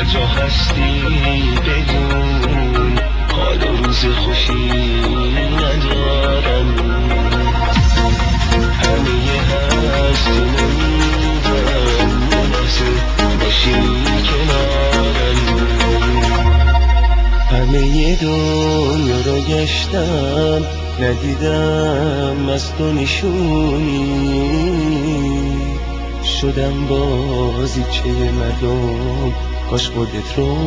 جا هستی بدون حال و روز خوشی ندارم. همه هست و نمیدم یه لحظه باشی کنارم. همه دنیا رو گشتم ندیدم از تو نشونی، شدم بازیچه مردم کاش خودت رو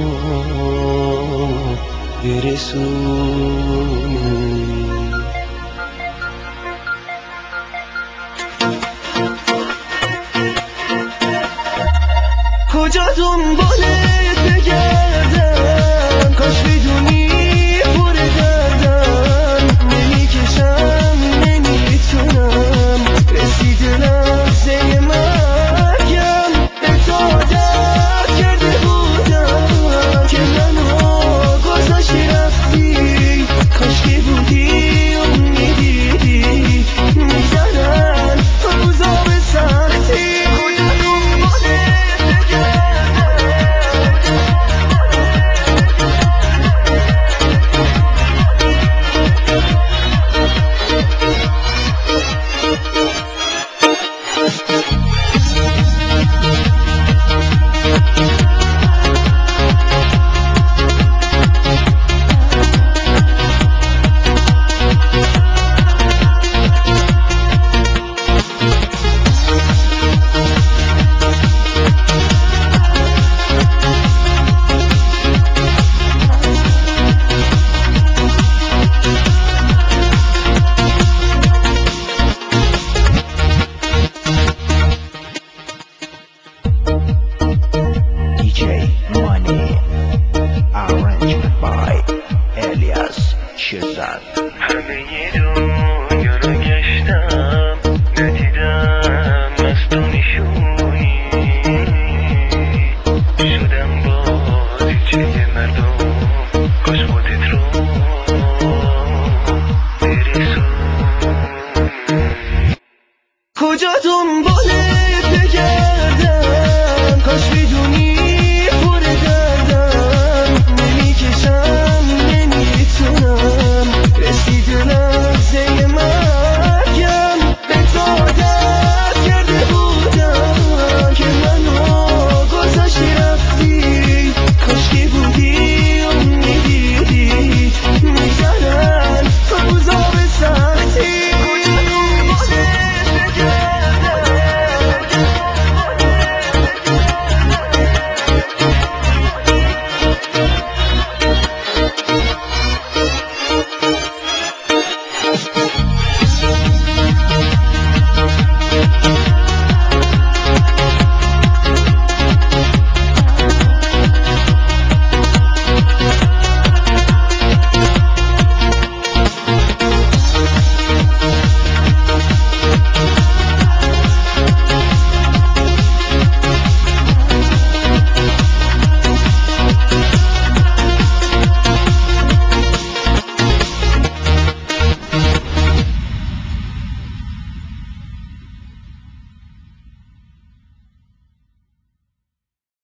برسونی. کجا دنبالت بگردم کاش بدونی پر دردم نمیکشم نمیتونم رسیده لحظه مرگم به تو عادت کرده بودم که منو گذاشتی رفتی. کاش که بودی و میدیدی میزنن روزا به سختی. DJ Money, arranged by Elias Shazad. همه دنیا رو گشتم ندیدم از تو نشونی، شدم بازیچه مردم کاش خودت رو برسونی. کجا دنباله